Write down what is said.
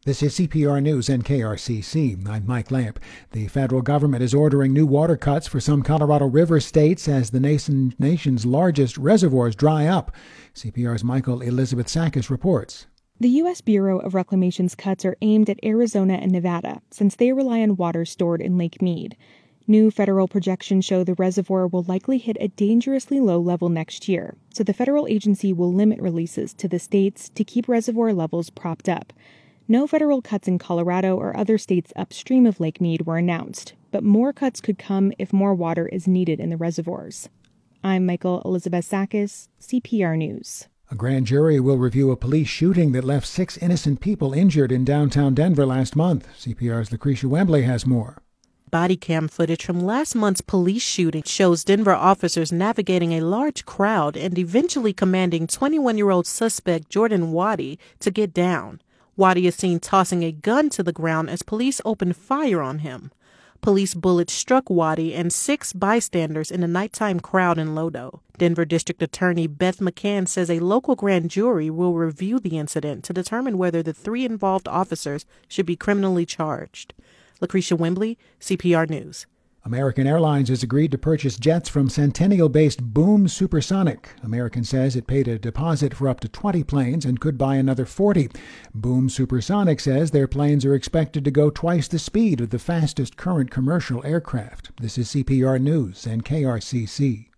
This is CPR News and KRCC. I'm Mike Lamp. The federal government is ordering new water cuts for some Colorado River states as the nation's largest reservoirs dry up. CPR's Michael Elizabeth Sakis reports. The U.S. Bureau of Reclamation's cuts are aimed at Arizona and Nevada, since they rely on water stored in Lake Mead. New federal projections show the reservoir will likely hit a dangerously low level next year, so the federal agency will limit releases to the states to keep reservoir levels propped up. No federal cuts in Colorado or other states upstream of Lake Mead were announced, but more cuts could come if more water is needed in the reservoirs. I'm Michael Elizabeth Sakis, CPR News. A grand jury will review a police shooting that left 6 innocent people injured in downtown Denver last month. CPR's Lucretia Wembley has more. Body cam footage from last month's police shooting shows Denver officers navigating a large crowd and eventually commanding 21-year-old suspect Jordan Waddy to get down. Waddy is seen tossing a gun to the ground as police opened fire on him. Police bullets struck Waddy and 6 bystanders in a nighttime crowd in Lodo. Denver District Attorney Beth McCann says a local grand jury will review the incident to determine whether the 3 involved officers should be criminally charged. Lucretia Wembley, CPR News. American Airlines has agreed to purchase jets from Centennial-based Boom Supersonic. American says it paid a deposit for up to 20 planes and could buy another 40. Boom Supersonic says their planes are expected to go twice the speed of the fastest current commercial aircraft. This is CPR News and KRCC.